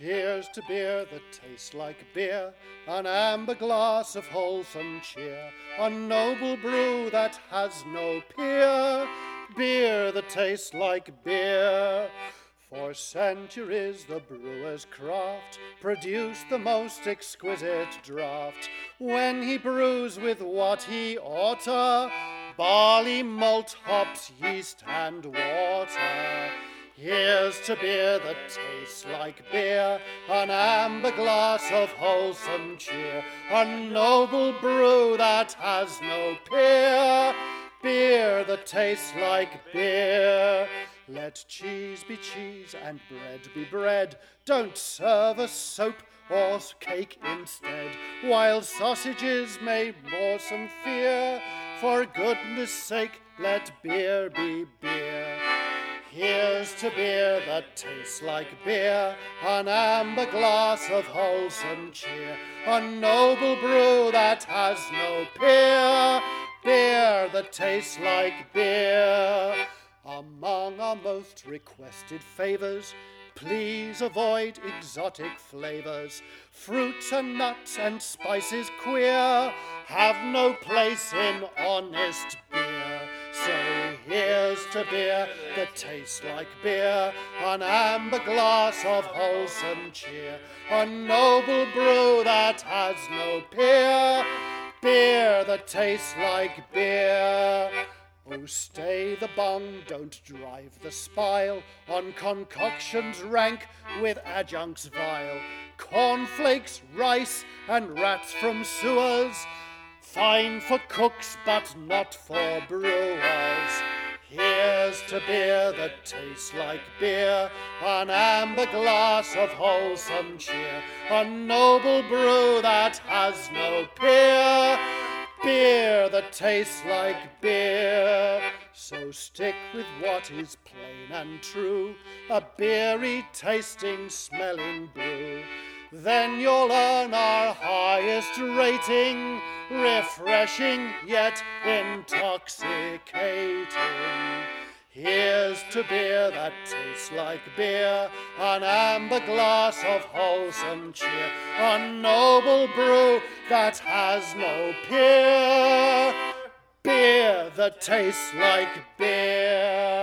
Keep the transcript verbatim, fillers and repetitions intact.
Here's to beer that tastes like beer, an amber glass of wholesome cheer, a noble brew that has no peer, beer that tastes like beer. For centuries the brewer's craft produced the most exquisite draught. When he brews with what he oughta, barley, malt, hops, yeast, and water. Here's to beer that tastes like beer, an amber glass of wholesome cheer, a noble brew that has no peer, beer that tastes like beer. Let cheese be cheese and bread be bread, don't serve us soap or cake instead, while sausages may bore some fear, for goodness sake let beer be beer. Here's to beer that tastes like beer, an amber glass of wholesome cheer, a noble brew that has no peer, beer that tastes like beer. Among our most requested favours, please avoid exotic flavours. Fruits and nuts and spices queer have no place in honest beer. So here's to beer that tastes like beer, an amber glass of wholesome cheer, a noble brew that has no peer, beer that tastes like beer. Oh, stay the bung, don't drive the spile on concoctions rank with adjuncts vile, cornflakes, rice, and rats from sewers, fine for cooks but not for brewers. Here's to beer that tastes like beer, an amber glass of wholesome cheer, a noble brew that has no peer, beer that tastes like beer. So stick with what is plain and true, a beery tasting smelling brew. Then you'll earn our highest rating, refreshing yet intoxicating. Here's to beer that tastes like beer, an amber glass of wholesome cheer, a noble brew that has no peer, beer that tastes like beer.